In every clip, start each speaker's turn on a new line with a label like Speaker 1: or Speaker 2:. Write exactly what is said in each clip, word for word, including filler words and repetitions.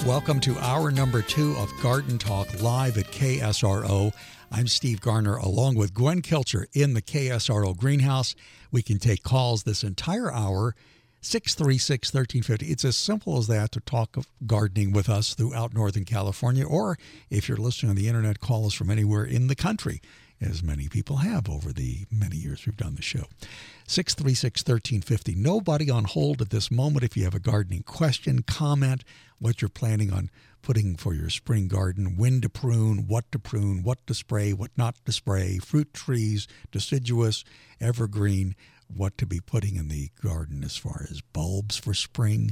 Speaker 1: Welcome to hour number two of Garden Talk live at K S R O. I'm Steve Garner along with Gwen Kilcher in the K S R O greenhouse. We can take calls this entire hour, six three six, one three five zero. It's as simple as that to talk of gardening with us throughout Northern California, or if you're listening on the internet, call us from anywhere in the country, as many people have over the many years we've done the show. six three six, one three five zero. Nobody on hold at this moment. If you have a gardening question, comment, what you're planning on putting for your spring garden, when to prune, what to prune, what to spray, what not to spray, fruit trees, deciduous, evergreen, what to be putting in the garden as far as bulbs for spring.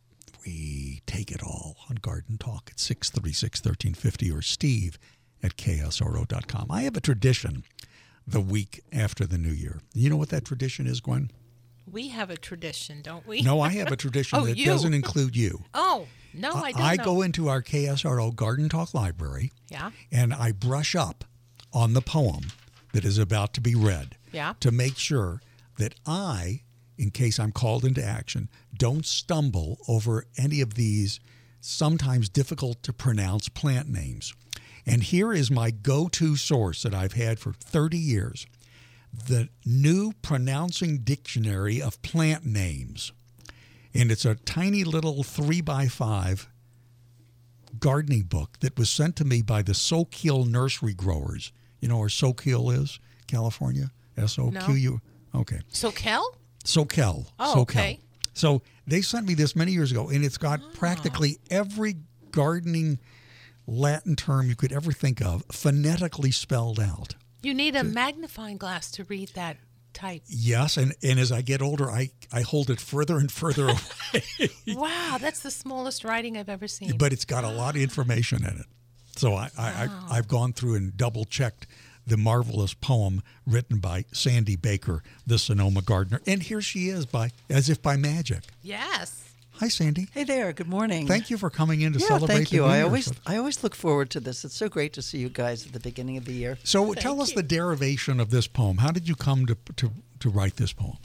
Speaker 1: We take it all on Garden Talk at six three six, one three five zero or Steve at K S R O dot com. I have a tradition the week after the new year. You know what that tradition is, Gwen?
Speaker 2: We have a tradition, don't we?
Speaker 1: No, I have a tradition
Speaker 2: oh,
Speaker 1: that
Speaker 2: you.
Speaker 1: doesn't include you.
Speaker 2: Oh, no, I don't
Speaker 1: I
Speaker 2: know.
Speaker 1: go into our K S R O Garden Talk library,
Speaker 2: yeah,
Speaker 1: and I brush up on the poem that is about to be read,
Speaker 2: yeah,
Speaker 1: to make sure that I, in case I'm called into action, don't stumble over any of these sometimes difficult to pronounce plant names. And here is my go-to source that I've had for thirty years, the New Pronouncing Dictionary of Plant Names. And it's a tiny little three by five gardening book that was sent to me by the Soquel nursery growers. You know where Soquel is, California? S O Q U.
Speaker 2: No.
Speaker 1: Okay.
Speaker 2: Soquel?
Speaker 1: Soquel.
Speaker 2: Oh,
Speaker 1: Soquel.
Speaker 2: okay.
Speaker 1: So they sent me this many years ago, and it's got
Speaker 2: oh.
Speaker 1: practically every gardening Latin term you could ever think of phonetically spelled out.
Speaker 2: You need a magnifying glass to read that type.
Speaker 1: Yes, and, and as I get older, I, I hold it further and further away.
Speaker 2: Wow, that's the smallest writing I've ever seen.
Speaker 1: But it's got a lot of information in it. So I, I,
Speaker 2: wow.
Speaker 1: I, I've gone through and double-checked the marvelous poem written by Sandy Baker, the Sonoma gardener. And here she is, by as if by magic.
Speaker 2: Yes.
Speaker 1: Hi, Sandy.
Speaker 3: Hey there. Good morning.
Speaker 1: Thank you for coming in to
Speaker 3: yeah,
Speaker 1: celebrate
Speaker 3: thank
Speaker 1: the
Speaker 3: you.
Speaker 1: New
Speaker 3: I
Speaker 1: Year's
Speaker 3: always,
Speaker 1: with-
Speaker 3: I always look forward to this. It's so great to see you guys at the beginning of the year.
Speaker 1: So
Speaker 2: Thank
Speaker 1: tell us
Speaker 2: you.
Speaker 1: the derivation of this poem. How did you come to, to, to write this poem?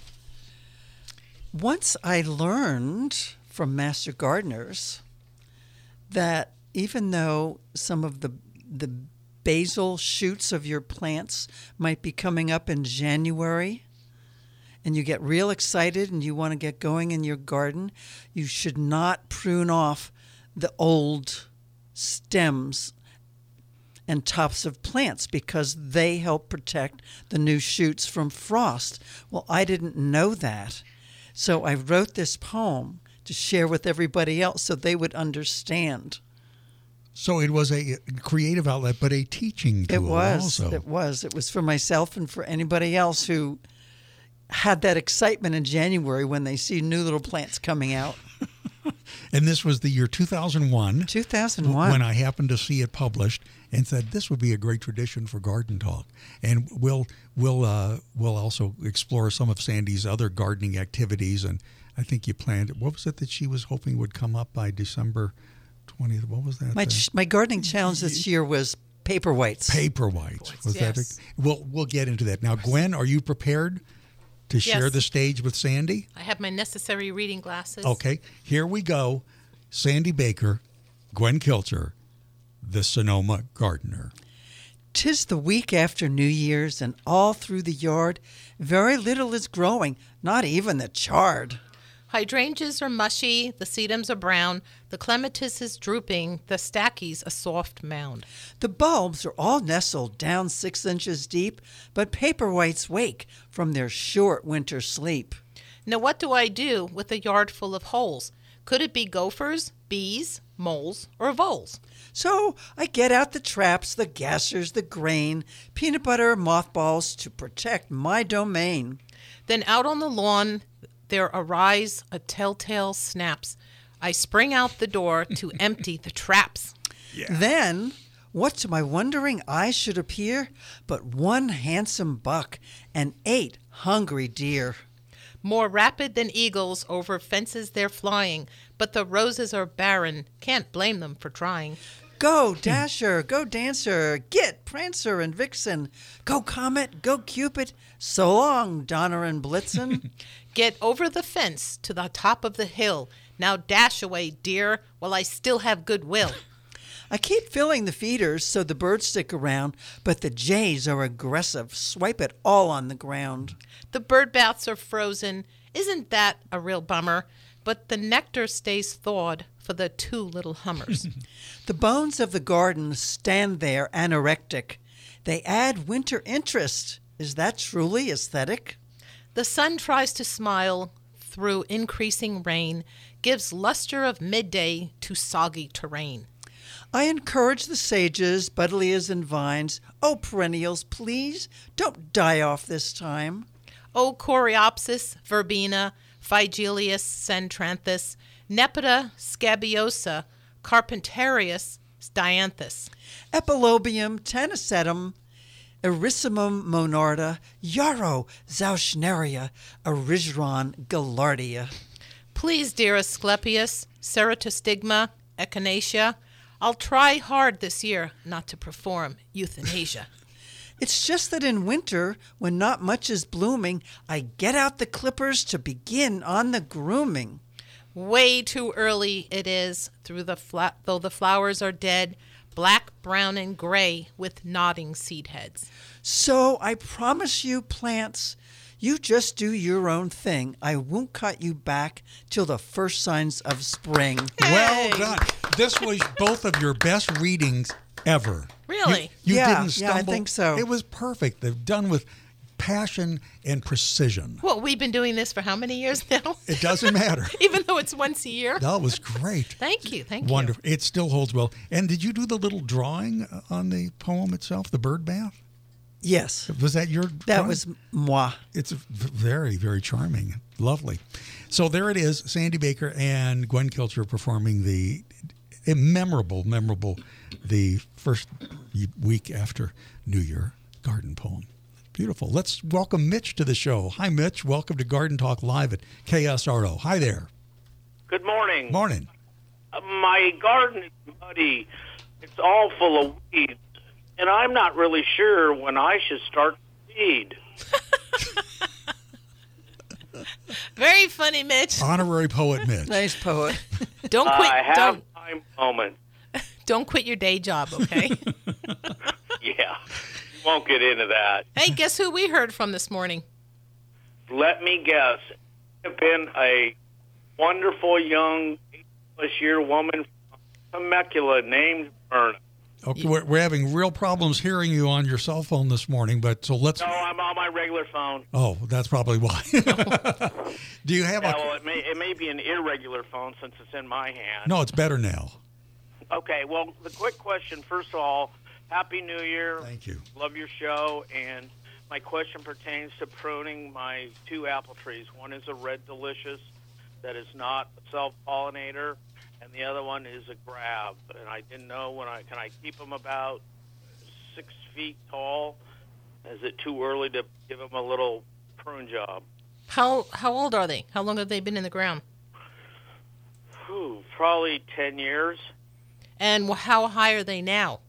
Speaker 3: Once I learned from master gardeners that even though some of the the basal shoots of your plants might be coming up in January, and you get real excited and you want to get going in your garden, you should not prune off the old stems and tops of plants because they help protect the new shoots from frost. Well, I didn't know that. So I wrote this poem to share with everybody else so they would understand.
Speaker 1: So it was a creative outlet, but a teaching tool
Speaker 3: It was.
Speaker 1: also.
Speaker 3: It was. It was for myself and for anybody else who had that excitement in January when they see new little plants coming out.
Speaker 1: And this was the year two thousand one.
Speaker 3: two thousand one.
Speaker 1: When I happened to see it published and said, this would be a great tradition for Garden Talk. And we'll we'll uh, we'll also explore some of Sandy's other gardening activities. And I think you planned, what was it that she was hoping would come up by December twentieth? What was that?
Speaker 3: My, ch- my gardening challenge this year was paper whites.
Speaker 1: Paper whites. Was
Speaker 2: Yes.
Speaker 1: that a, we'll, we'll get into that. Now, Gwen, are you prepared to share
Speaker 2: Yes.
Speaker 1: the stage with Sandy?
Speaker 2: I have my necessary reading glasses.
Speaker 1: Okay, here we go. Sandy Baker, Gwen Kilcher, the Sonoma gardener.
Speaker 3: 'Tis the week after New Year's, and all through the yard, very little is growing, not even the chard.
Speaker 2: Hydrangeas are mushy, the sedums are brown, the clematis is drooping, the stachy's a soft mound.
Speaker 3: The bulbs are all nestled down six inches deep, but paper whites wake from their short winter sleep.
Speaker 2: Now what do I do with a yard full of holes? Could it be gophers, bees, moles, or voles?
Speaker 3: So I get out the traps, the gassers, the grain, peanut butter, mothballs to protect my domain.
Speaker 2: Then out on the lawn there arise a telltale snaps. I spring out the door to empty the traps.
Speaker 3: Then, what to my wondering eyes should appear but one handsome buck and eight hungry deer.
Speaker 2: More rapid than eagles over fences they're flying, but the roses are barren, can't blame them for trying.
Speaker 3: Go, Dasher, go, Dancer, Git, Prancer, and Vixen. Go, Comet, go, Cupid. So long, Donner and Blitzen.
Speaker 2: Get over the fence to the top of the hill. Now dash away, dear, while I still have good will.
Speaker 3: I keep filling the feeders so the birds stick around, but the jays are aggressive. Swipe it all on the ground.
Speaker 2: The bird baths are frozen. Isn't that a real bummer? But the nectar stays thawed for the two little hummers.
Speaker 3: The bones of the garden stand there anorectic. They add winter interest. Is that truly aesthetic?
Speaker 2: The sun tries to smile through increasing rain, gives luster of midday to soggy terrain.
Speaker 3: I encourage the sages, buddleias, and vines. Oh, perennials, please, don't die off this time.
Speaker 2: O Coreopsis, verbena, Phygelius, centranthus, Nepeta, scabiosa, Carpentarius, dianthus.
Speaker 3: Epilobium, tanacetum, Erissimum monarda, Yarrow, zauschneria, Erigeron, gaillardia.
Speaker 2: Please, dear Asclepius, Ceratostigma, echinacea, I'll try hard this year not to perform euthanasia.
Speaker 3: It's just that in winter, when not much is blooming, I get out the clippers to begin on the grooming.
Speaker 2: Way too early it is, through the fla- though the flowers are dead, black, brown, and gray with nodding seed heads.
Speaker 3: So I promise you, plants, you just do your own thing. I won't cut you back till the first signs of spring.
Speaker 1: Well done. This was both of your best readings ever.
Speaker 2: Really?
Speaker 1: You, you
Speaker 3: Yeah,
Speaker 1: didn't
Speaker 3: yeah, I
Speaker 1: stumble.
Speaker 3: think so.
Speaker 1: It was perfect. They've done with passion and precision.
Speaker 2: Well, we've been doing this for how many years now?
Speaker 1: It doesn't matter.
Speaker 2: Even though it's once a year.
Speaker 1: That was great.
Speaker 2: Thank you, thank
Speaker 1: Wonderful. It still holds well. And did you do the little drawing on the poem itself, the bird bath?
Speaker 3: Yes,
Speaker 1: Was that your
Speaker 3: that
Speaker 1: drawing?
Speaker 3: was moi.
Speaker 1: It's v- very, very charming. Lovely. So there it is, Sandy Baker and Gwen Kilcher performing the a memorable, memorable, the first week after New Year garden poem. Beautiful. Let's welcome Mitch to the show. Hi, Mitch. Welcome to Garden Talk Live at K S R O. Hi there.
Speaker 4: Good morning.
Speaker 1: Morning.
Speaker 4: Uh, my garden is muddy. It's all full of weeds, and I'm not really sure when I should start to seed.
Speaker 2: Very funny, Mitch.
Speaker 1: Honorary poet Mitch.
Speaker 3: Nice poet.
Speaker 2: Don't quit.
Speaker 4: I have
Speaker 2: don't
Speaker 4: my moments.
Speaker 2: don't quit your day job, okay?
Speaker 4: Yeah, won't get into that.
Speaker 2: Hey, guess who we heard from this morning?
Speaker 4: Let me guess. It's been a wonderful young English-year woman from Temecula named Verna.
Speaker 1: Okay, we're, we're having real problems hearing you on your cell phone this morning, but so let's.
Speaker 4: No, I'm on my regular phone.
Speaker 1: Oh, that's probably why. Do you have
Speaker 4: Yeah,
Speaker 1: a?
Speaker 4: well, it may, it may be an irregular phone since it's in my hand.
Speaker 1: No, it's better now.
Speaker 4: Okay, well, the quick question, first of all, Happy New Year.
Speaker 1: Thank you.
Speaker 4: Love your show, and my question pertains to pruning my two apple trees. One is a Red Delicious that is not a self-pollinator, and the other one is a grab. And I didn't know when I can I keep them about six feet tall. Is it too early to give them a little prune job?
Speaker 2: How how old are they? How long have they been in the ground?
Speaker 4: Whew, probably ten years.
Speaker 2: And wh- how high are they now?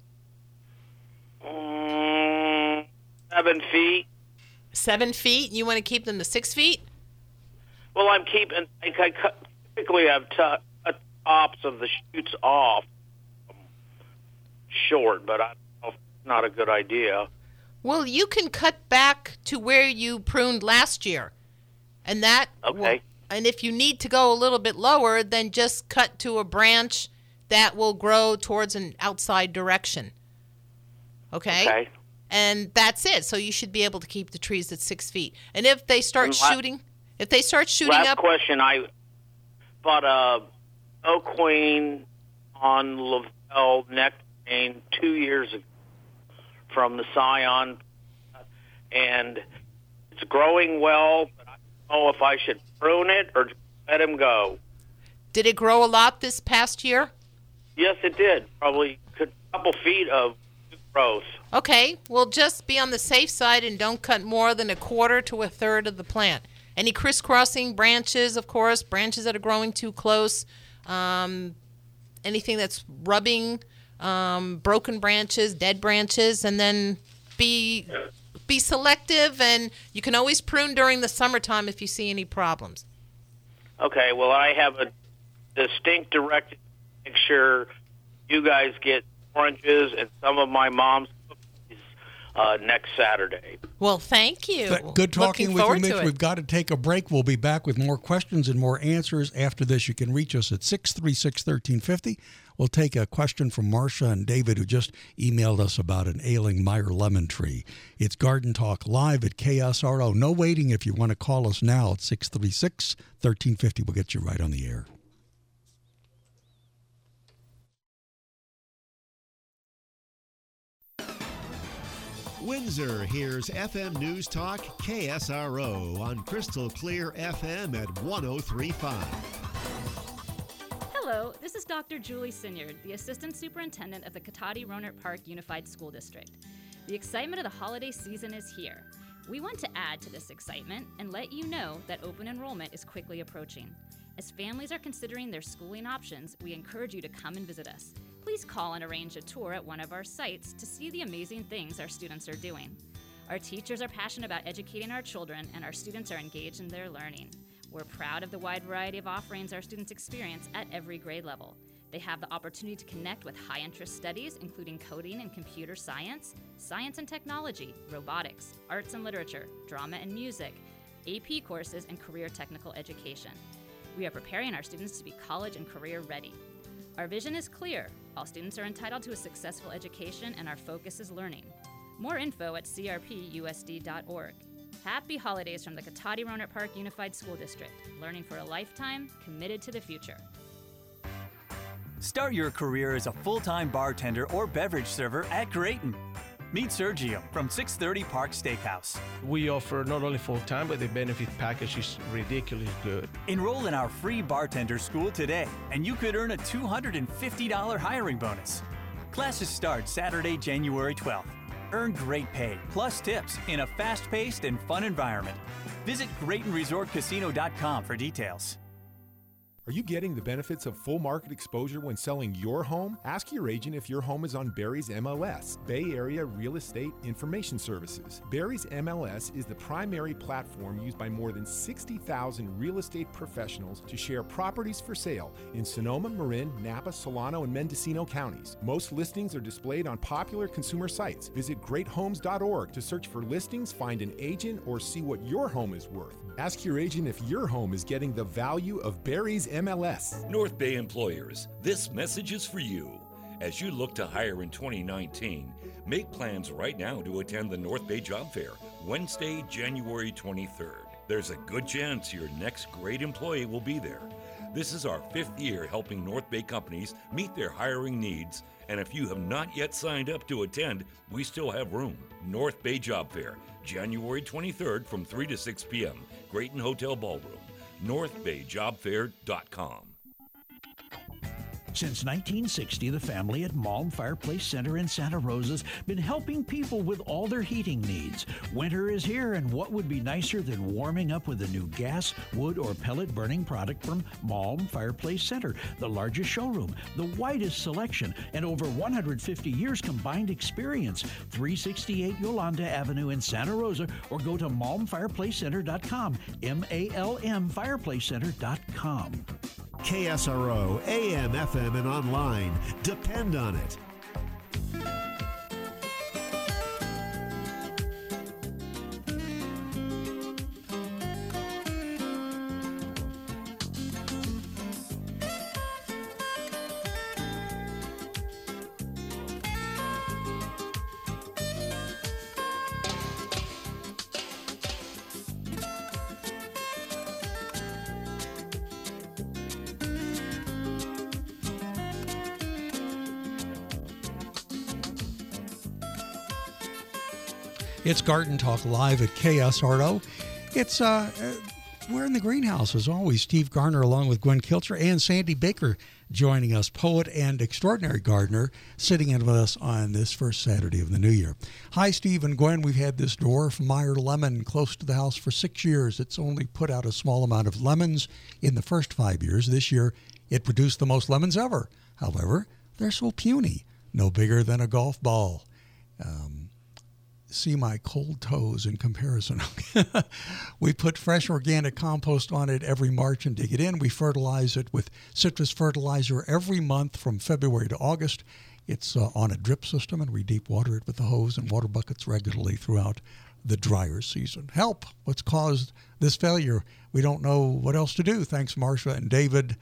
Speaker 4: Mm, seven feet.
Speaker 2: Seven feet? You want to keep them to six feet?
Speaker 4: Well, I'm keeping. I, I cut, typically I've t- cut the tops of the shoots off um, short, but I don't know if it's not a good idea.
Speaker 2: Well, you can cut back to where you pruned last year. And that
Speaker 4: Okay.
Speaker 2: will, and if you need to go a little bit lower, then just cut to a branch that will grow towards an outside direction. Okay?
Speaker 4: Okay.
Speaker 2: And that's it. So you should be able to keep the trees at six feet. And if they start
Speaker 4: And la-
Speaker 2: shooting, if they start shooting
Speaker 4: Last
Speaker 2: up,
Speaker 4: question. I bought a Oak Queen on Lavelle nectarine two years ago from the Scion, and it's growing well, but I don't know if I should prune it or just let him go.
Speaker 2: did it grow a lot this past year?
Speaker 4: Yes, it did. Probably a couple feet of growth.
Speaker 2: Okay, well, just be on the safe side and don't cut more than a quarter to a third of the plant. Any crisscrossing branches, of course, branches that are growing too close, um, anything that's rubbing um, broken branches, dead branches, and then be be selective. And you can always prune during the summertime if you see any problems.
Speaker 4: Okay, well, I have a distinct directive to make sure you guys get oranges and some of my mom's cookies uh, next Saturday.
Speaker 2: Well, thank you.
Speaker 1: But good talking
Speaker 2: Looking
Speaker 1: with you,
Speaker 2: forward to
Speaker 1: Mitch.
Speaker 2: it.
Speaker 1: We've got to take a break. We'll be back with more questions and more answers after this. You can reach us at six three six, one three five zero. We'll take a question from Marcia and David, who just emailed us about an ailing Meyer lemon tree. It's Garden Talk live at K S R O. No waiting if you want to call us now at six three six, one three five zero. We'll get you right on the air.
Speaker 5: Windsor hears F M News Talk K S R O on Crystal Clear F M at one oh three point five.
Speaker 6: Hello, this is Doctor Julie Sinyard, the Assistant Superintendent of the Cotati-Rohnert Park Unified School District. The excitement of the holiday season is here. We want to add to this excitement and let you know that open enrollment is quickly approaching. As families are considering their schooling options, we encourage you to come and visit us. Please call and arrange a tour at one of our sites to see the amazing things our students are doing. Our teachers are passionate about educating our children, and our students are engaged in their learning. We're proud of the wide variety of offerings our students experience at every grade level. They have the opportunity to connect with high-interest studies, including coding and computer science, science and technology, robotics, arts and literature, drama and music, A P courses, and career technical education. We are preparing our students to be college and career ready. Our vision is clear. All students are entitled to a successful education, and our focus is learning. More info at c r p u s d dot org. Happy holidays from the Cotati-Rohnert Park Unified School District. Learning for a lifetime, committed to the future.
Speaker 7: Start your career as a full-time bartender or beverage server at Grayton. Meet Sergio from six thirty Park Steakhouse.
Speaker 8: We offer not only full-time, but the benefit package is ridiculously good.
Speaker 7: Enroll in our free bartender school today, and you could earn a two hundred fifty dollars hiring bonus. Classes start Saturday, January twelfth. Earn great pay, plus tips, in a fast-paced and fun environment. Visit Grayton Resort Casino dot com for details.
Speaker 9: Are you getting the benefits of full market exposure when selling your home? Ask your agent if your home is on Barry's M L S, Bay Area Real Estate Information Services. Barry's M L S is the primary platform used by more than sixty thousand real estate professionals to share properties for sale in Sonoma, Marin, Napa, Solano, and Mendocino counties. Most listings are displayed on popular consumer sites. Visit great homes dot org to search for listings, find an agent, or see what your home is worth. Ask your agent if your home is getting the value of Barry's M L S.
Speaker 10: North Bay employers, this message is for you. As you look to hire in twenty nineteen, make plans right now to attend the North Bay Job Fair, Wednesday, January twenty-third. There's a good chance your next great employee will be there. This is our fifth year helping North Bay companies meet their hiring needs, and if you have not yet signed up to attend, we still have room. North Bay Job Fair, January twenty-third from three to six p.m., Grayton Hotel Ballroom, north bay job fair dot com.
Speaker 11: Since nineteen sixty, the family at Malm Fireplace Center in Santa Rosa's been helping people with all their heating needs. Winter is here, and what would be nicer than warming up with a new gas, wood, or pellet burning product from Malm Fireplace Center? The largest showroom, the widest selection, and over one hundred fifty years combined experience. three sixty-eight Yolanda Avenue in Santa Rosa, or go to malm fireplace center dot com, M A L M fireplace center dot com.
Speaker 5: K S R O, A M, F M, and online. Depend on it.
Speaker 1: It's Garden Talk live at K S R O. It's uh, uh, we're in the greenhouse as always. Steve Garner along with Gwen Kilcher and Sandy Baker joining us, poet and extraordinary gardener, sitting in with us on this first Saturday of the new year. Hi, Steve and Gwen. We've had this dwarf Meyer lemon close to the house for six years. It's only put out a small amount of lemons in the first five years. This year, it produced the most lemons ever. However, they're so puny. no bigger than a golf ball. Um, see my cold toes in comparison. We put fresh organic compost on it every March and dig it in. We fertilize it with citrus fertilizer every month from February to August. It's uh, on a drip system, and we deep water it with the hose and water buckets regularly throughout the drier season. Help! What's caused this failure? We don't know what else to do. Thanks, Marcia and David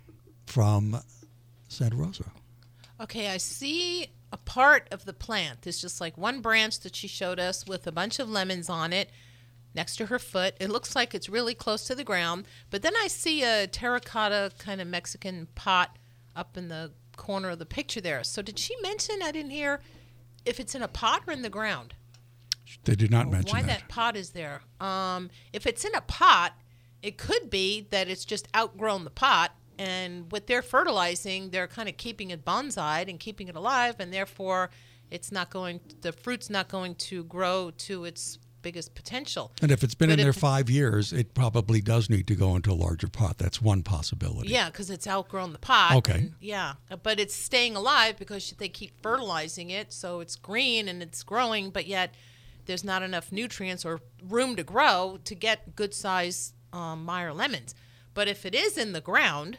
Speaker 1: from Santa Rosa.
Speaker 2: Okay, I see a part of the plant. It's just like one branch that she showed us with a bunch of lemons on it next to her foot. It looks like it's really close to the ground. But then I see a terracotta kind of Mexican pot up in the corner of the picture there. So did she mention, I didn't hear, if it's in a pot or in the ground?
Speaker 1: They did not mention
Speaker 2: Why
Speaker 1: that.
Speaker 2: that pot is there. Um, if it's in a pot, it could be that it's just outgrown the pot. And with their fertilizing, they're kind of keeping it bonsaied and keeping it alive, and therefore, it's not going. The fruit's not going to grow to its biggest potential.
Speaker 1: And if it's been
Speaker 2: But
Speaker 1: in there
Speaker 2: if-
Speaker 1: five years, it probably does need to go into a larger pot. That's one possibility.
Speaker 2: Yeah, because it's outgrown the pot.
Speaker 1: Okay.
Speaker 2: and- yeah, but it's staying alive because they keep fertilizing it, so it's green and it's growing, but yet there's not enough nutrients or room to grow to get good size um, Meyer lemons. But if it is in the ground,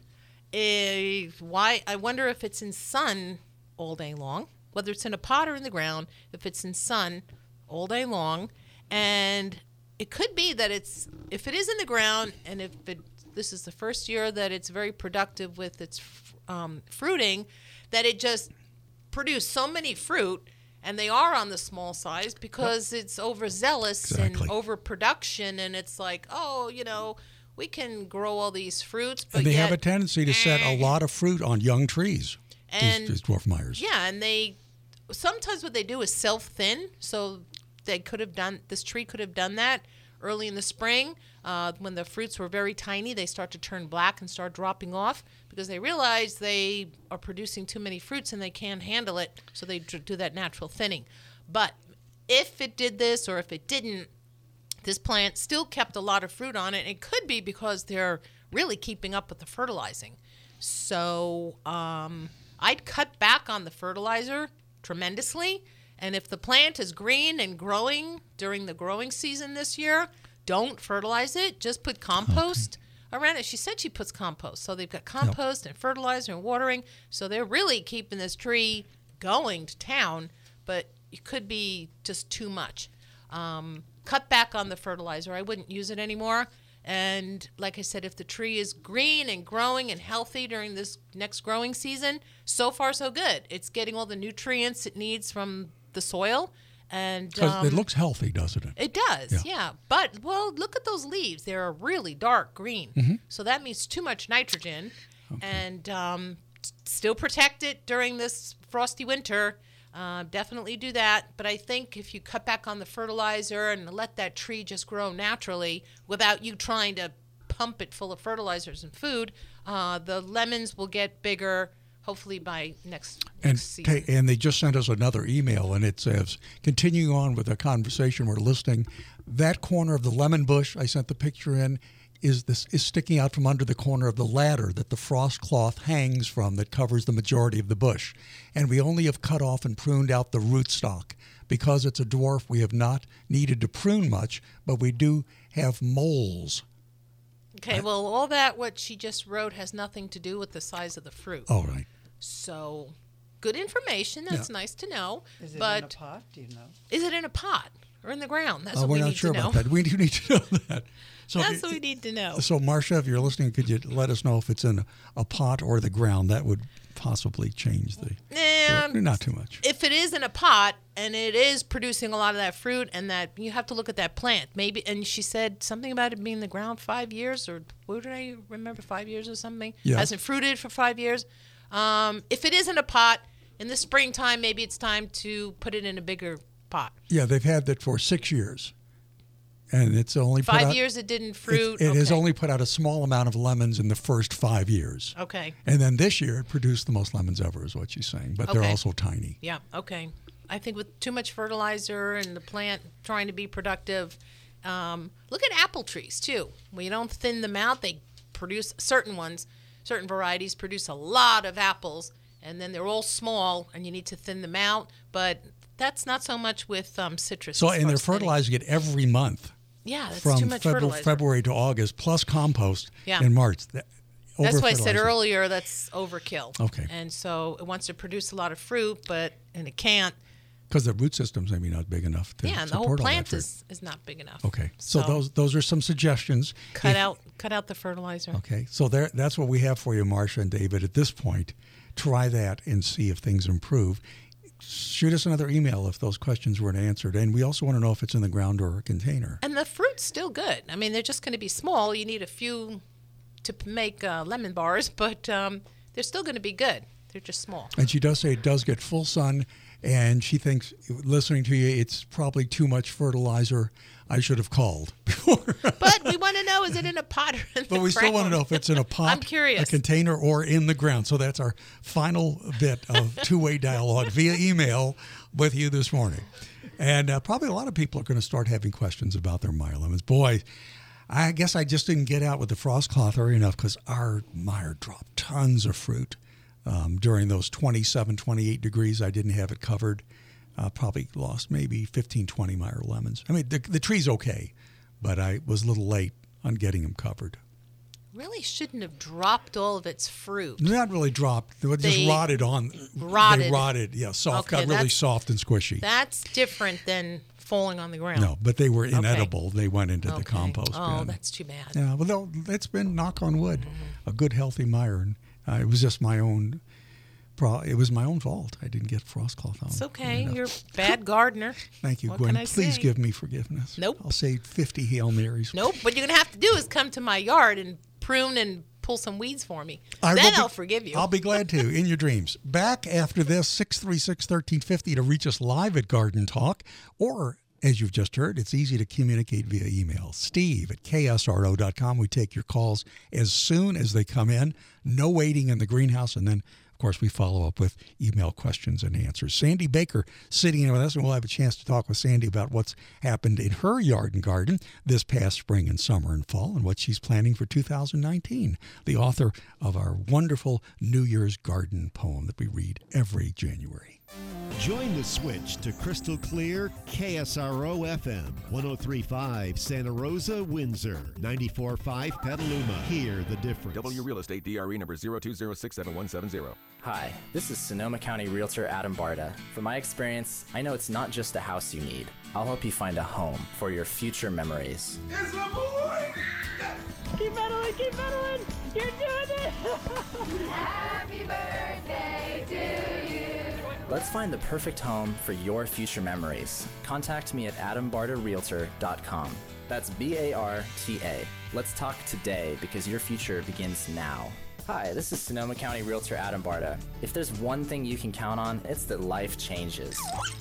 Speaker 2: eh, why? I wonder if it's in sun all day long, whether it's in a pot or in the ground. If it's in sun all day long, and it could be that it's if it is in the ground, and if it this is the first year that it's very productive with its um, fruiting, that it just produced so many fruit, and they are on the small size because yep. it's overzealous
Speaker 1: Exactly.
Speaker 2: and overproduction, and it's like, oh, you know, we can grow all these fruits, but
Speaker 1: And they
Speaker 2: yet,
Speaker 1: have a tendency to set a lot of fruit on young trees,
Speaker 2: and
Speaker 1: these, these dwarf Meyers.
Speaker 2: yeah, and they sometimes what they do is self-thin, so they could have done this tree could have done that early in the spring uh, when the fruits were very tiny. They start to turn black and start dropping off because they realize they are producing too many fruits and they can't handle it, so they do that natural thinning. But if it did this or if it didn't, this plant still kept a lot of fruit on it. It could be because they're really keeping up with the fertilizing. So um, I'd cut back on the fertilizer tremendously. And if the plant is green and growing during the growing season this year, don't fertilize it. Just put compost okay. around it. She said she puts compost. So they've got compost yep. and fertilizer and watering. So they're really keeping this tree going to town, but it could be just too much. Um, cut back on the fertilizer. I wouldn't use it anymore. And like I said, if the tree is green and growing and healthy during this next growing season, so far so good. It's getting all the nutrients it needs from the soil. And um,
Speaker 1: it looks healthy, doesn't it?
Speaker 2: It does, yeah. yeah. But, well, look at those leaves. They're really dark green.
Speaker 1: Mm-hmm.
Speaker 2: So that means too much nitrogen. Okay. And um, still protect it during this frosty winter. Uh, definitely do that. But I think if you cut back on the fertilizer and let that tree just grow naturally without you trying to pump it full of fertilizers and food, uh, the lemons will get bigger, hopefully by next, next
Speaker 1: and,
Speaker 2: season.
Speaker 1: Okay, and they just sent us another email, and it says, continuing on with the conversation we're listening, that corner of the lemon bush I sent the picture in is this is sticking out from under the corner of the ladder that the frost cloth hangs from that covers the majority of the bush. And we only have cut off and pruned out the rootstock. Because it's a dwarf, we have not needed to prune much, but we do have moles.
Speaker 2: Okay, I, well, all that, what she just wrote, has nothing to do with the size of the fruit.
Speaker 1: Oh, right.
Speaker 2: So, good information. That's yeah. nice to know.
Speaker 3: Is it
Speaker 2: but
Speaker 3: in a pot? Do you know?
Speaker 2: Is it in a pot or in the ground? That's
Speaker 1: uh,
Speaker 2: what
Speaker 1: we're
Speaker 2: we
Speaker 1: not
Speaker 2: need
Speaker 1: sure
Speaker 2: to know.
Speaker 1: about that. We do need to know that. So
Speaker 2: That's
Speaker 1: if,
Speaker 2: what we need to know.
Speaker 1: So, Marcia, if you're listening, could you let us know if it's in a, a pot or the ground? That would possibly change the...
Speaker 2: And
Speaker 1: the not too much.
Speaker 2: If it is in a pot and it is producing a lot of that fruit, and that you have to look at that plant. Maybe, and she said something about it being in the ground five years, or what did I remember, five years or something?
Speaker 1: Yeah.
Speaker 2: Hasn't fruited for five years. Um, if it is in a pot, in the springtime, maybe it's time to put it in a bigger pot.
Speaker 1: Yeah, they've had that for six years. And it's only
Speaker 2: five
Speaker 1: put out,
Speaker 2: years it didn't fruit.
Speaker 1: It, it
Speaker 2: okay.
Speaker 1: has only put out a small amount of lemons in the first five years.
Speaker 2: Okay.
Speaker 1: And then this year it produced the most lemons ever, is what she's saying. But
Speaker 2: okay.
Speaker 1: they're also tiny.
Speaker 2: Yeah. Okay. I think with too much fertilizer and the plant trying to be productive, um, look at apple trees too. When you don't thin them out, they produce certain ones, certain varieties produce a lot of apples. and then they're all small, and you need to thin them out. But that's not so much with um, citrus.
Speaker 1: So,
Speaker 2: as
Speaker 1: and
Speaker 2: far
Speaker 1: they're
Speaker 2: as thinning.
Speaker 1: fertilizing it every month.
Speaker 2: Yeah, that's
Speaker 1: from
Speaker 2: too much
Speaker 1: Feb-
Speaker 2: fertilizer.
Speaker 1: February to August, plus compost
Speaker 2: Yeah.
Speaker 1: in March. That,
Speaker 2: That's why I said
Speaker 1: over-fertilizing.
Speaker 2: earlier that's overkill.
Speaker 1: Okay.
Speaker 2: And so it wants to produce a lot of fruit, but and it can't.
Speaker 1: Because the root system's maybe not big enough to
Speaker 2: Yeah, and the whole
Speaker 1: support all
Speaker 2: plant
Speaker 1: that fruit.
Speaker 2: is, is not big enough.
Speaker 1: Okay, so,
Speaker 2: So-
Speaker 1: those those are some suggestions.
Speaker 2: Cut
Speaker 1: If-
Speaker 2: out cut out the fertilizer.
Speaker 1: Okay, so there that's what we have for you, Marcia and David. At this point, try that and see if things improve. Shoot us another email if those questions weren't answered, and we also want to know if it's in the ground or a container.
Speaker 2: And the fruit's still good. I mean, they're just going to be small. You need a few to p- make uh, lemon bars, but um, they're still going to be good. They're just small.
Speaker 1: And she does say it does get full sun, and she thinks, listening to you, it's probably too much fertilizer. I should have called before.
Speaker 2: But we want to know, is it in a pot or in the
Speaker 1: But we still want to
Speaker 2: ground?
Speaker 1: know if it's in a pot,
Speaker 2: I'm curious.
Speaker 1: a container, or in the ground. So that's our final bit of two-way dialogue via email with you this morning. And uh, probably a lot of people are going to start having questions about their Meyer lemons. Boy, I guess I just didn't get out with the frost cloth early enough because our Meyer dropped tons of fruit um, during those twenty-seven, twenty-eight degrees. I didn't have it covered. Uh, probably lost maybe fifteen, twenty Meyer lemons. I mean, the, the tree's okay, but I was a little late on getting them covered.
Speaker 2: Really shouldn't have dropped all of its fruit.
Speaker 1: Not really dropped. They just
Speaker 2: They
Speaker 1: rotted on.
Speaker 2: rotted.
Speaker 1: They rotted. Yeah, soft.
Speaker 2: Okay,
Speaker 1: got really
Speaker 2: that's-
Speaker 1: soft and squishy.
Speaker 2: That's different than falling on the ground.
Speaker 1: No, but they were
Speaker 2: Okay.
Speaker 1: inedible. They went into the
Speaker 2: Okay.
Speaker 1: compost
Speaker 2: Oh,
Speaker 1: bin.
Speaker 2: that's too bad.
Speaker 1: Yeah, well, no, it's been, knock on wood,
Speaker 2: Mm-hmm.
Speaker 1: a good, healthy Meyer. And uh, it was just my own. Pro- it was my own fault. I didn't get frost cloth on.
Speaker 2: It's okay.
Speaker 1: enough.
Speaker 2: You're a bad gardener.
Speaker 1: Thank you,
Speaker 2: What
Speaker 1: Gwen.
Speaker 2: can I
Speaker 1: Please
Speaker 2: say?
Speaker 1: give me forgiveness.
Speaker 2: Nope.
Speaker 1: I'll say fifty Hail Marys.
Speaker 2: Nope. What you're going to have to do is come to my yard and prune and pull some weeds for me.
Speaker 1: I
Speaker 2: then
Speaker 1: will be-
Speaker 2: I'll forgive you.
Speaker 1: I'll be glad to, in your dreams. Back after this, six three six, one three five zero to reach us live at Garden Talk. Or, as you've just heard, it's easy to communicate via email. Steve at K S R O dot com. We take your calls as soon as they come in. No waiting in the greenhouse. And then, of course, we follow up with email questions and answers. Sandy Baker sitting in with us, and we'll have a chance to talk with Sandy about what's happened in her yard and garden this past spring and summer and fall and what she's planning for two thousand nineteen. The author of our wonderful New Year's garden poem that we read every January.
Speaker 5: Join the switch to crystal clear K S R O F M, one oh three point five Santa Rosa, Windsor, ninety-four point five Petaluma. Hear the difference.
Speaker 12: W Real Estate D R E number zero two zero six seven one seven zero.
Speaker 13: Hi, this is Sonoma County Realtor Adam Barta. From my experience, I know it's not just a house you need. I'll help you find a home for your future memories.
Speaker 14: It's my boy! Keep pedaling, keep pedaling! You're doing it! Happy birthday to you!
Speaker 13: Let's find the perfect home for your future memories. Contact me at adam barta realtor dot com. That's B A R T A. Let's talk today because your future begins now. Hi, this is Sonoma County Realtor Adam Barta. If there's one thing you can count on, it's that life changes.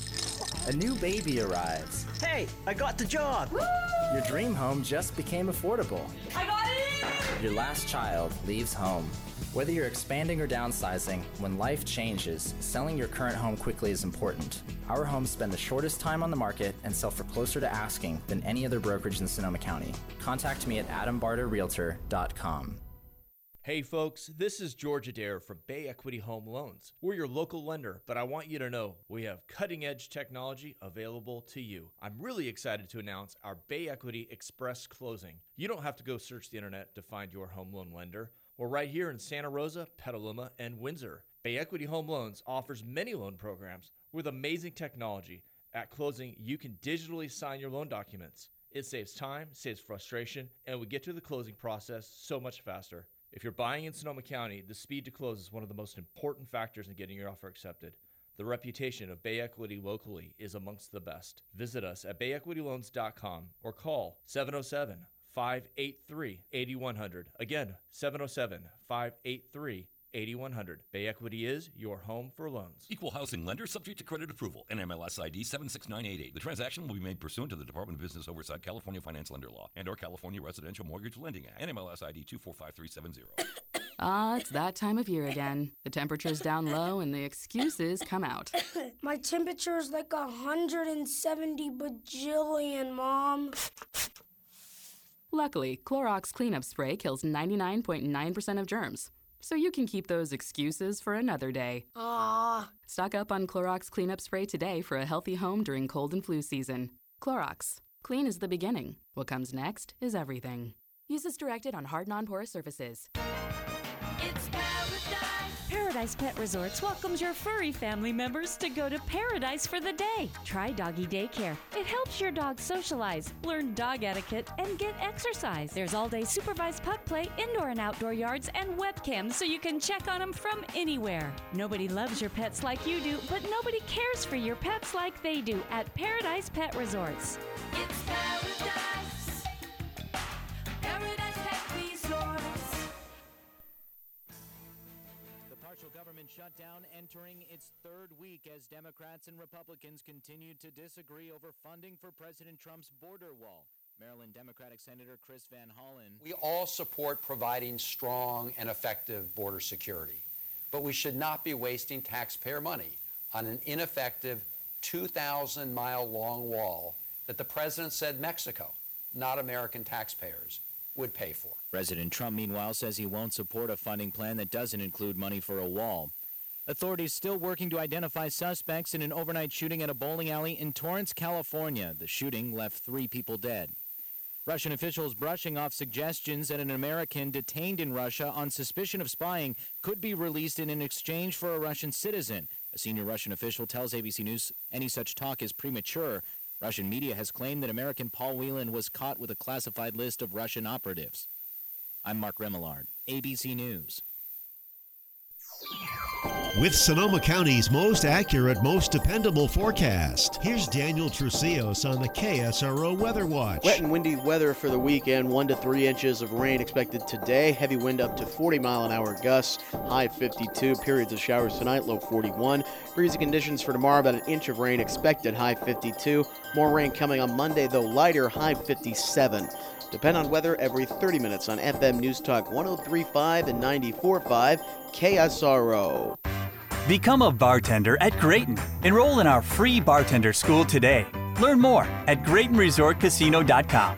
Speaker 13: A new baby arrives.
Speaker 15: Hey, I got the job!
Speaker 13: Woo! Your dream home just became affordable.
Speaker 14: I got it!
Speaker 13: Your last child leaves home. Whether you're expanding or downsizing, when life changes, selling your current home quickly is important. Our homes spend the shortest time on the market and sell for closer to asking than any other brokerage in Sonoma County. Contact me at adam barta realtor dot com.
Speaker 16: Hey folks, this is George Adair from Bay Equity Home Loans. We're your local lender, but I want you to know we have cutting-edge technology available to you. I'm really excited to announce our Bay Equity Express Closing. You don't have to go search the internet to find your home loan lender. We're right here in Santa Rosa, Petaluma, and Windsor. Bay Equity Home Loans offers many loan programs with amazing technology. At closing, you can digitally sign your loan documents. It saves time, saves frustration, and we get to the closing process so much faster. If you're buying in Sonoma County, the speed to close is one of the most important factors in getting your offer accepted. The reputation of Bay Equity locally is amongst the best. Visit us at bay equity loans dot com or call seven oh seven, five eight three, eight one zero zero. Again, seven oh seven, five eight three, eight one zero zero. Bay Equity is your home for loans.
Speaker 10: Equal housing lender subject to credit approval. N M L S I D seven six nine eight eight. The transaction will be made pursuant to the Department of Business Oversight, California Finance Lender Law, and or California Residential Mortgage Lending Act. N M L S I D two four five three seven zero.
Speaker 17: Ah, it's that time of year again. The temperature's down low and the excuses come out.
Speaker 18: My temperature is like one hundred seventy bajillion, Mom.
Speaker 17: Luckily, Clorox cleanup spray kills ninety-nine point nine percent of germs. so you can keep those excuses for another day.
Speaker 18: Ah.
Speaker 17: Stock up on Clorox Cleanup Spray today for a healthy home during cold and flu season. Clorox. Clean is the beginning. What comes next is everything. Use as directed on hard, non-porous surfaces.
Speaker 14: It's Paradise. Paradise Pet Resorts welcomes your furry family members to go to Paradise for the day. Try doggy daycare. It helps your dog socialize, learn dog etiquette, and get exercise. There's all-day supervised pup play, indoor and outdoor yards, and webcams so you can check on them from anywhere. Nobody loves your pets like you do, but nobody cares for your pets like they do at Paradise Pet Resorts. It's Paradise. Paradise Pet Resorts.
Speaker 19: Government shutdown entering its third week as Democrats and Republicans continue to disagree over funding for President Trump's border wall. Maryland Democratic Senator Chris Van Hollen.
Speaker 20: We all support providing strong and effective border security, but we should not be wasting taxpayer money on an ineffective two thousand mile long wall that the president said Mexico, not American taxpayers, would pay for.
Speaker 19: President Trump, meanwhile, says he won't support a funding plan that doesn't include money for a wall. Authorities still working to identify suspects in an overnight shooting at a bowling alley in Torrance, California. The shooting left three people dead. Russian officials brushing off suggestions that an American detained in Russia on suspicion of spying could be released in an exchange for a Russian citizen. A senior Russian official tells A B C News any such talk is premature. Russian media has claimed that American Paul Whelan was caught with a classified list of Russian operatives. I'm Mark Remillard, A B C News.
Speaker 5: With Sonoma County's most accurate, most dependable forecast, here's Daniel Trucios on the K S R O Weather Watch.
Speaker 21: Wet and windy weather for the weekend. One to three inches of rain expected today. Heavy wind up to forty mile an hour gusts. High fifty-two. Periods of showers tonight. Low forty-one. Breezy conditions for tomorrow. About an inch of rain expected. High fifty-two. More rain coming on Monday, though lighter. High fifty-seven. Depend on weather every thirty minutes on F M News Talk one oh three point five and ninety-four point five K S R O.
Speaker 7: Become a bartender at Grayton. Enroll in our free bartender school today. Learn more at Grayton Resort Casino dot com.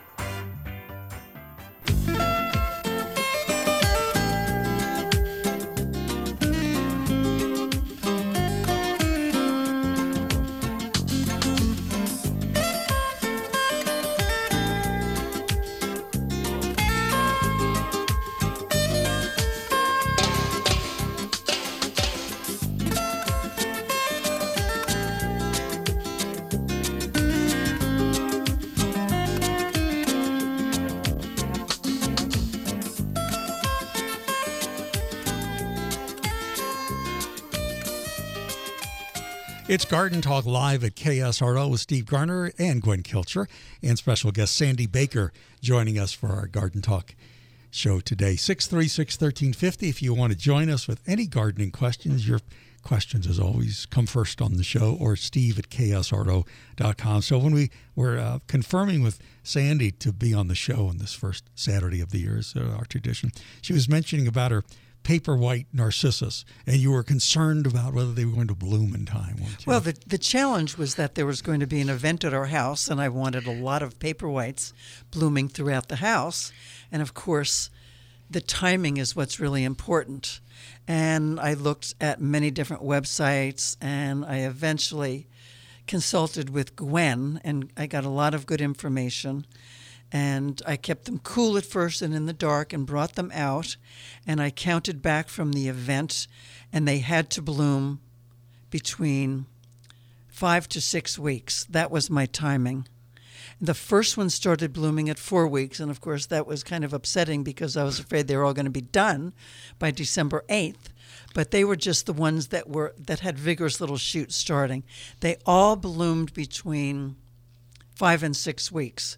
Speaker 1: It's Garden Talk live at K S R O with Steve Garner and Gwen Kilcher and special guest Sandy Baker joining us for our Garden Talk show today. six three six, one three five zero if you want to join us with any gardening questions. Your questions, as always, come first on the show, or steve at K S R O dot com. So when we were uh, confirming with Sandy to be on the show on this first Saturday of the year, is uh, our tradition, she was mentioning about her paper white narcissus, and you were concerned about whether they were going to bloom in time, weren't you?
Speaker 3: Well, the, the challenge was that there was going to be an event at our house, and I wanted a lot of paper whites blooming throughout the house. And, of course, the timing is what's really important. And I looked at many different websites, and I eventually consulted with Gwen, and I got a lot of good information. And I kept them cool at first and in the dark and brought them out. And I counted back from the event, and they had to bloom between five to six weeks. That was my timing. The first one started blooming at four weeks. And, of course, that was kind of upsetting because I was afraid they were all going to be done by December eighth. But they were just the ones that were that had vigorous little shoots starting. They all bloomed between five and six weeks.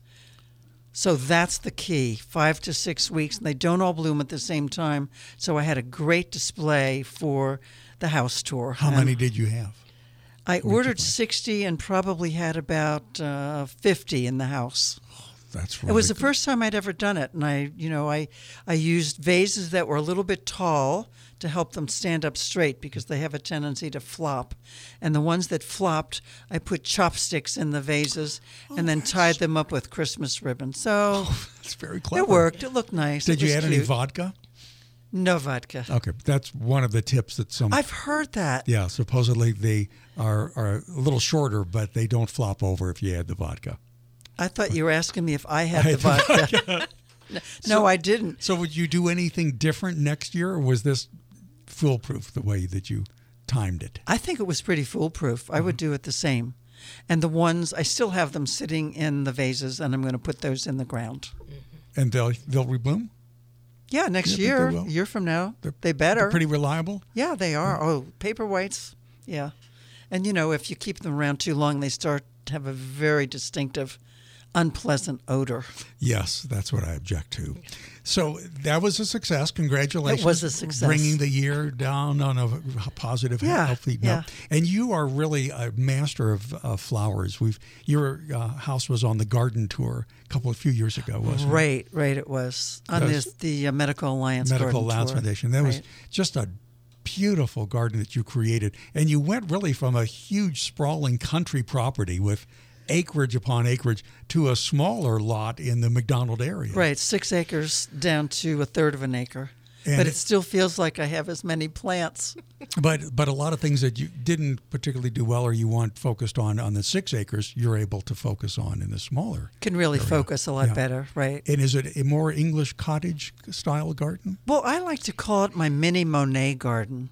Speaker 3: So that's the key, five to six weeks. And they don't all bloom at the same time. So I had a great display for the house tour.
Speaker 1: How
Speaker 3: and
Speaker 1: many did you have?
Speaker 3: I ordered sixty and probably had about uh, fifty in the house.
Speaker 1: That's
Speaker 3: really It was the first time I'd ever done it. And I, you know, I, I used vases that were a little bit tall to help them stand up straight because they have a tendency to flop. And the ones that flopped, I put chopsticks in the vases oh, and then tied them up with Christmas ribbon. So
Speaker 1: oh, that's very clever.
Speaker 3: It worked. It looked nice.
Speaker 1: Did
Speaker 3: it
Speaker 1: you add
Speaker 3: cute.
Speaker 1: any vodka?
Speaker 3: No vodka.
Speaker 1: Okay, that's one of the tips that some.
Speaker 3: I've heard that.
Speaker 1: Yeah, supposedly they are, are a little shorter, but they don't flop over if you add the vodka.
Speaker 3: I thought you were asking me if I had
Speaker 1: I
Speaker 3: the
Speaker 1: had the
Speaker 3: vodka.
Speaker 1: vodka.
Speaker 3: no,
Speaker 1: So-
Speaker 3: I didn't.
Speaker 1: So would you do anything different next year, or was this foolproof the way that you timed it?
Speaker 3: I think it was pretty foolproof. I would do it the same. And the ones, I still have them sitting in the vases, and I'm going to put those in the ground.
Speaker 1: And they'll they'll rebloom?
Speaker 3: Yeah, next
Speaker 1: You think
Speaker 3: year,
Speaker 1: they will?
Speaker 3: a year from now,
Speaker 1: They're-
Speaker 3: they better.
Speaker 1: They're pretty reliable?
Speaker 3: Yeah, they are. Oh, paper whites. Yeah. And, you know, if you keep them around too long, they start to have a very distinctive, unpleasant odor.
Speaker 1: Yes, that's what I object to. So that was a success. Congratulations.
Speaker 3: It was a success.
Speaker 1: Bringing the year down on a positive,
Speaker 3: Yeah,
Speaker 1: healthy
Speaker 3: yeah.
Speaker 1: note. And you are really a master of uh, flowers. We've Your uh, house was on the garden tour a couple of few years ago, wasn't it?
Speaker 3: Right, right, it was. On
Speaker 1: That
Speaker 3: this,
Speaker 1: was
Speaker 3: the uh, Medical Alliance
Speaker 1: Medical
Speaker 3: Garden
Speaker 1: Alliance
Speaker 3: Tour.
Speaker 1: Foundation. That was
Speaker 3: Right.
Speaker 1: just a beautiful garden that you created. And you went really from a huge sprawling country property with acreage upon acreage to a smaller lot in the McDonald area.
Speaker 3: Right, six acres down to a third of an acre.
Speaker 1: And
Speaker 3: but
Speaker 1: it-
Speaker 3: it still feels like I have as many plants.
Speaker 1: But but a lot of things that you didn't particularly do well or you want focused on on the six acres, you're able to focus on in the smaller.
Speaker 3: Can really
Speaker 1: area.
Speaker 3: focus a lot
Speaker 1: Yeah.
Speaker 3: better, right?
Speaker 1: And is it a more English cottage style garden?
Speaker 3: Well, I like to call it my mini Monet garden.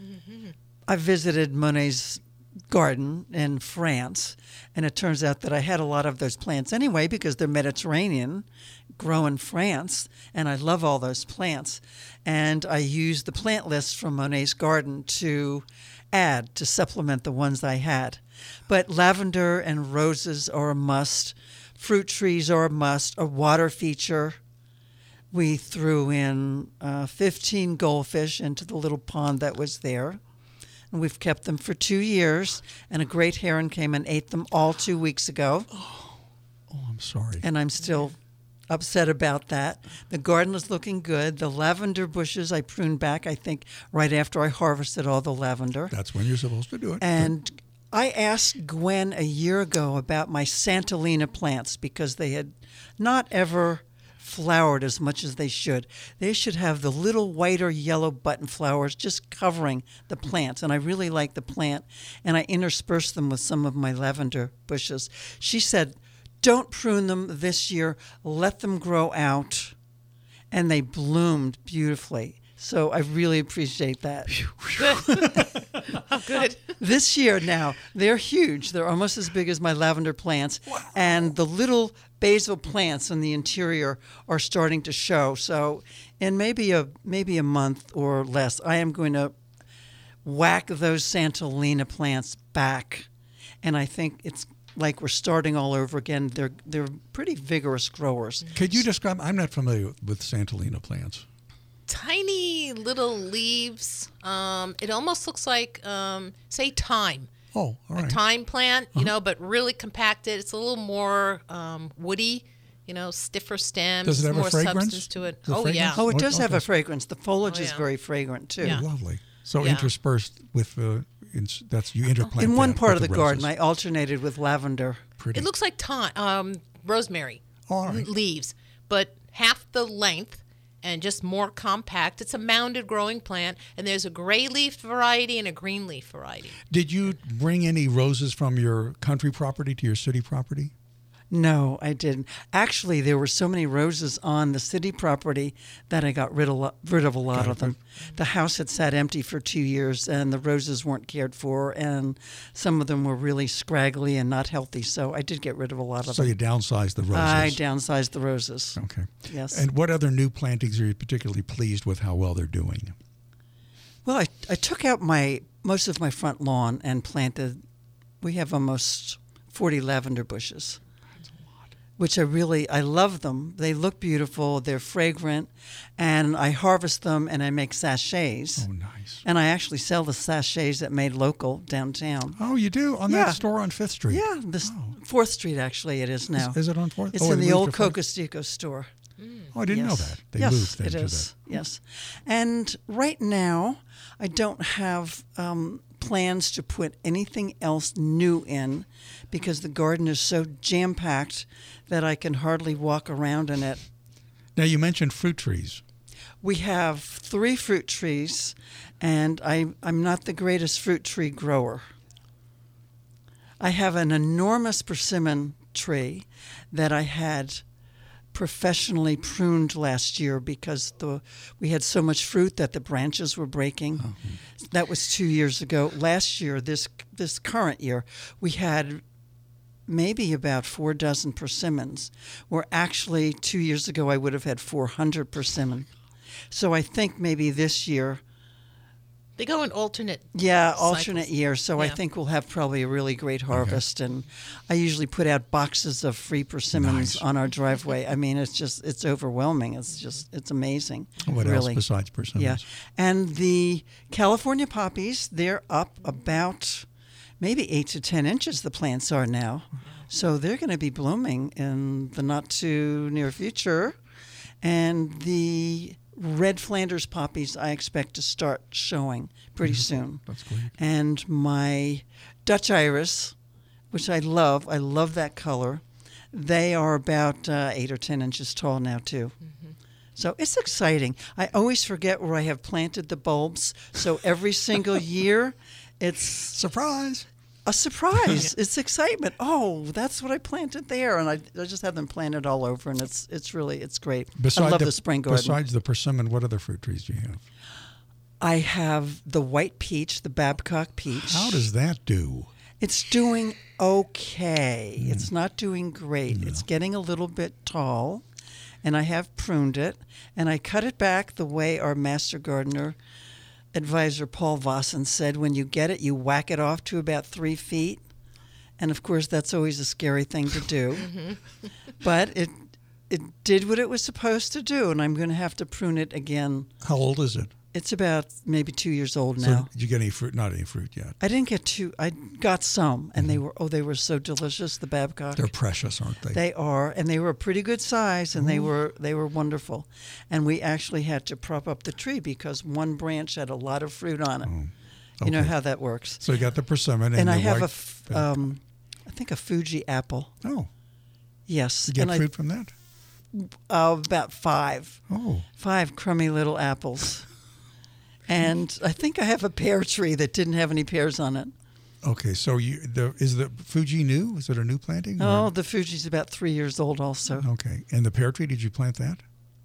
Speaker 3: I visited Monet's garden in France, and it turns out that I had a lot of those plants anyway because they're Mediterranean, grow in France, and I love all those plants. And I used the plant list from Monet's garden to add, to supplement the ones I had. But lavender and roses are a must. Fruit trees are a must. A water feature. We threw in uh, fifteen goldfish into the little pond that was there. And we've kept them for two years. And a great heron came and ate them all two weeks ago.
Speaker 1: Oh, I'm sorry.
Speaker 3: And I'm still upset about that. The garden is looking good. The lavender bushes I pruned back, I think, right after I harvested all the lavender.
Speaker 1: That's when you're supposed to do it.
Speaker 3: And I asked Gwen a year ago about my Santolina plants because they had not ever flowered as much as they should. They should have the little white or yellow button flowers just covering the plants. And I really like the plant. And I interspersed them with some of my lavender bushes. She said, don't prune them this year. Let them grow out. And they bloomed beautifully. So I really appreciate that.
Speaker 2: Oh, good.
Speaker 3: This year now, they're huge. They're almost as big as my lavender plants. Wow. And the little basil plants in the interior are starting to show. So in maybe a maybe a month or less, I am going to whack those Santolina plants back. And I think it's like we're starting all over again. They're they're pretty vigorous growers.
Speaker 1: Could you describe? I'm not familiar with Santolina plants.
Speaker 2: Tiny little leaves. Um, it almost looks like, um, say, thyme.
Speaker 1: Oh, all right.
Speaker 2: A thyme plant, you
Speaker 1: Uh-huh.
Speaker 2: know, but really compacted. It's a little more um, woody, you know, stiffer stems.
Speaker 1: Does it have a
Speaker 2: more
Speaker 1: fragrance?
Speaker 2: substance to it.
Speaker 1: The
Speaker 2: Oh,
Speaker 1: fragrance?
Speaker 2: yeah.
Speaker 3: Oh, it
Speaker 1: What-
Speaker 3: does have
Speaker 1: okay.
Speaker 3: a fragrance. The foliage
Speaker 2: Oh,
Speaker 3: is
Speaker 2: yeah.
Speaker 3: very fragrant too.
Speaker 2: Yeah.
Speaker 1: Lovely. So
Speaker 2: Yeah.
Speaker 1: interspersed with the ins that's you interplant
Speaker 3: In one
Speaker 1: that
Speaker 3: part
Speaker 1: with
Speaker 3: of the,
Speaker 1: the
Speaker 3: garden,
Speaker 1: roses.
Speaker 3: I alternated with lavender.
Speaker 1: Pretty.
Speaker 2: It looks like thyme, um, rosemary
Speaker 1: All right.
Speaker 2: leaves, but half the length and just more compact. It's a mounded growing plant, and there's a gray leaf variety and a green leaf variety.
Speaker 1: Did you bring any roses from your country property to your city property?
Speaker 3: No, I didn't. Actually, there were so many roses on the city property that I got rid of, lo- rid of a lot
Speaker 1: Got
Speaker 3: of them. The house had sat empty for two years, and the roses weren't cared for, and some of them were really scraggly and not healthy, so I did get rid of a lot of
Speaker 1: So
Speaker 3: them.
Speaker 1: you downsized the roses.
Speaker 3: I downsized the roses.
Speaker 1: Okay.
Speaker 3: Yes.
Speaker 1: And what other new plantings are you particularly pleased with how well they're doing?
Speaker 3: Well, I, I took out my most of my front lawn and planted, we have almost forty lavender bushes. Which I really, I love them. They look beautiful. They're fragrant. And I harvest them and I make sachets.
Speaker 1: Oh, nice.
Speaker 3: And I actually sell the sachets at Made Local downtown.
Speaker 1: Oh, you do? On
Speaker 3: Yeah.
Speaker 1: that store on Fifth Street?
Speaker 3: Yeah, this fourth Street actually it is now.
Speaker 1: Is, is it on fourth?
Speaker 3: It's
Speaker 1: oh,
Speaker 3: in
Speaker 1: it
Speaker 3: the
Speaker 1: moved
Speaker 3: old
Speaker 1: to Fourth?
Speaker 3: Cocostico store.
Speaker 1: Oh, I didn't know
Speaker 3: Yes.
Speaker 1: that. They
Speaker 3: yes,
Speaker 1: moved then
Speaker 3: it
Speaker 1: to
Speaker 3: is. Yes. And right now, I don't have um, plans to put anything else new in because the garden is so jam-packed that I can hardly walk around in it.
Speaker 1: Now, you mentioned fruit trees.
Speaker 3: We have three fruit trees, and I, I'm not the greatest fruit tree grower. I have an enormous persimmon tree that I had professionally pruned last year because the we had so much fruit that the branches were breaking. Oh. That was two years ago. Last year, this this current year, we had maybe about four dozen persimmons, where actually two years ago I would have had four hundred persimmon. So I think maybe this year...
Speaker 2: They go in alternate
Speaker 3: Yeah,
Speaker 2: cycles.
Speaker 3: alternate years. So
Speaker 2: Yeah.
Speaker 3: I think we'll have probably a really great harvest. Okay. And I usually put out boxes of free persimmons
Speaker 1: Nice.
Speaker 3: on our driveway. I mean, it's just, it's overwhelming. It's just, it's amazing.
Speaker 1: What
Speaker 3: really.
Speaker 1: else besides persimmons?
Speaker 3: Yeah. And the California poppies, they're up about maybe eight to ten inches, the plants are now. So they're going to be blooming in the not too near future. And the red Flanders poppies I expect to start showing pretty
Speaker 1: Mm-hmm.
Speaker 3: soon.
Speaker 1: That's great.
Speaker 3: And my Dutch iris, which I love, I love that color, they are about uh, eight or ten inches tall now too. Mm-hmm. So it's exciting. I always forget where I have planted the bulbs, so every single year it's...
Speaker 1: Surprise!
Speaker 3: A surprise. It's excitement. Oh, that's what I planted there. And I, I just have them planted all over, and it's it's really, it's great.
Speaker 1: Beside
Speaker 3: I love
Speaker 1: the,
Speaker 3: the spring garden.
Speaker 1: Besides the persimmon, what other fruit trees do you have?
Speaker 3: I have the white peach, the Babcock peach.
Speaker 1: How does that do?
Speaker 3: It's doing okay. Mm. It's not doing great. No. It's getting a little bit tall, and I have pruned it, and I cut it back the way our master gardener advisor Paul Vossen said, when you get it, you whack it off to about three feet. And, of course, that's always a scary thing to do. mm-hmm. But it it did what it was supposed to do, and I'm going to have to prune it again.
Speaker 1: How old is it?
Speaker 3: It's about maybe two years old
Speaker 1: so
Speaker 3: now.
Speaker 1: Did you get any fruit? Not any fruit yet.
Speaker 3: I didn't get two. I got some, and mm-hmm. they were, oh, they were so delicious, the Babcock.
Speaker 1: They're precious, aren't they?
Speaker 3: They are, and they were a pretty good size, and Ooh. they were they were wonderful. And we actually had to prop up the tree because one branch had a lot of fruit on it. Oh. Okay. You know how that works.
Speaker 1: So you got the persimmon and,
Speaker 3: and I
Speaker 1: the
Speaker 3: have
Speaker 1: white
Speaker 3: a, f- um, I think a Fuji apple.
Speaker 1: Oh.
Speaker 3: Yes.
Speaker 1: You get
Speaker 3: and
Speaker 1: fruit
Speaker 3: I,
Speaker 1: from that?
Speaker 3: Uh, about five.
Speaker 1: Oh.
Speaker 3: Five crummy little apples. And I think I have a pear tree that didn't have any pears on it.
Speaker 1: Okay, so you the is the Fuji new? Is it a new planting?
Speaker 3: Oh,
Speaker 1: or?
Speaker 3: the Fuji's about three years old also.
Speaker 1: Okay, and the pear tree, did you plant that?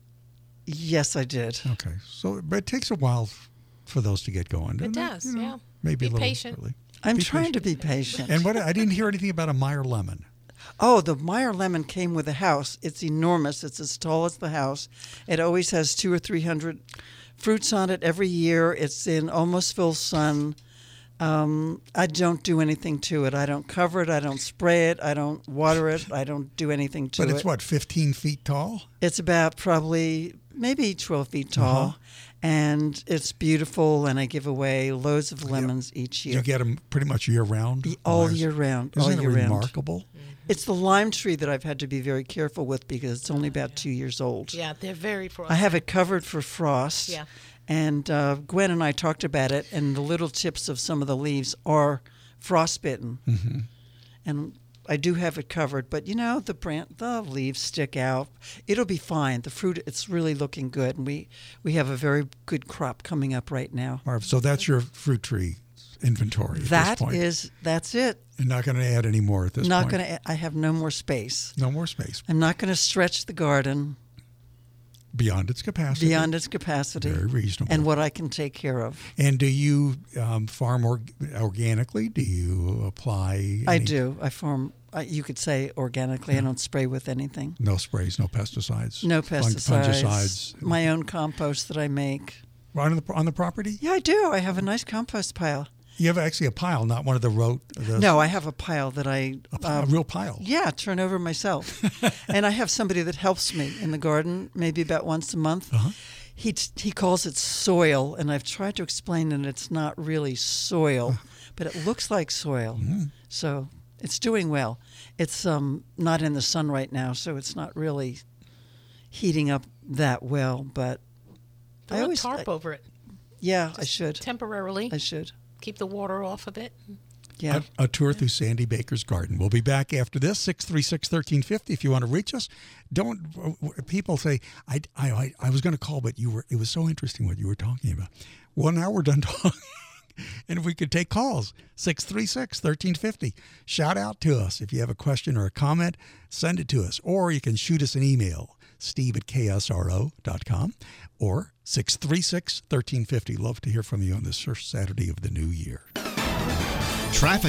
Speaker 3: Yes, I did.
Speaker 1: Okay, so but it takes a while for those to get going.
Speaker 2: It
Speaker 1: doesn't
Speaker 2: does,
Speaker 1: it? You know,
Speaker 2: yeah.
Speaker 1: Maybe
Speaker 2: be
Speaker 1: a little
Speaker 2: patient.
Speaker 1: early.
Speaker 3: I'm
Speaker 1: be
Speaker 3: trying
Speaker 1: patient.
Speaker 3: to be patient.
Speaker 1: And what I didn't hear anything about a Meyer lemon.
Speaker 3: Oh, the Meyer lemon came with a house. It's enormous. It's as tall as the house. It always has two or three hundred fruits on it every year. It's in almost full sun. Um, I don't do anything to it. I don't cover it. I don't spray it. I don't water it. I don't do anything to it.
Speaker 1: But it's what, fifteen feet tall?
Speaker 3: It's about probably maybe twelve feet tall. Uh-huh. And it's beautiful, and I give away loads of lemons yeah. each year.
Speaker 1: You get them pretty much year-round?
Speaker 3: All Myers. year round.
Speaker 1: Isn't
Speaker 3: all
Speaker 1: it
Speaker 3: year
Speaker 1: remarkable?
Speaker 3: Round. It's the lime tree that I've had to be very careful with because it's only about two years old.
Speaker 2: Yeah, they're very frosty.
Speaker 3: I have it covered for frost.
Speaker 2: Yeah.
Speaker 3: And uh, Gwen and I talked about it, and the little tips of some of the leaves are frostbitten.
Speaker 1: Mm-hmm.
Speaker 3: And I do have it covered, but you know, the branch, the leaves stick out. It'll be fine. The fruit, it's really looking good, and we, we have a very good crop coming up right now.
Speaker 1: All right, so that's your fruit tree inventory at
Speaker 3: that
Speaker 1: this point.
Speaker 3: is, that's it.
Speaker 1: You're not going to add any more at this
Speaker 3: not
Speaker 1: point?
Speaker 3: Not going to. I have no more space.
Speaker 1: No more space.
Speaker 3: I'm not going to stretch the garden.
Speaker 1: Beyond its capacity.
Speaker 3: Beyond its capacity.
Speaker 1: Very reasonable.
Speaker 3: And what I can take care of.
Speaker 1: And do you um, farm or- organically? Do you apply? Any-
Speaker 3: I do. I farm, uh, you could say organically. Yeah. I don't spray with anything.
Speaker 1: No sprays, no pesticides?
Speaker 3: No pesticides.
Speaker 1: Fungicides?
Speaker 3: My own compost that I make.
Speaker 1: Right on the, on the property?
Speaker 3: Yeah, I do. I have a nice compost pile.
Speaker 1: You have actually a pile, not one of the rote. The,
Speaker 3: no, I have a pile that I
Speaker 1: a, pile, uh, a real pile.
Speaker 3: Yeah, turn over myself, and I have somebody that helps me in the garden, maybe about once a month.
Speaker 1: Uh-huh.
Speaker 3: He he calls it soil, and I've tried to explain that it's not really soil, but it looks like soil.
Speaker 1: Mm-hmm.
Speaker 3: So it's doing well. It's um not in the sun right now, so it's not really heating up that well. But
Speaker 2: Throw
Speaker 3: I always
Speaker 2: tarp
Speaker 3: I,
Speaker 2: over it.
Speaker 3: Yeah,
Speaker 2: Just
Speaker 3: I should
Speaker 2: temporarily.
Speaker 3: I should.
Speaker 2: Keep the water off of it.
Speaker 3: Yeah.
Speaker 1: A, a tour through Sandy Baker's garden. We'll be back after this, six three six, one three five zero if you want to reach us. Don't, people say, I, I, I was going to call, but you were, it was so interesting what you were talking about. Well, now we're done talking. And if we could take calls, six three six, one three five zero. Shout out to us. If you have a question or a comment, send it to us. Or you can shoot us an email, steve at k s r o dot com or six three six, one three five zero. Love to hear from you on this first Saturday of the new year.
Speaker 5: Traffic.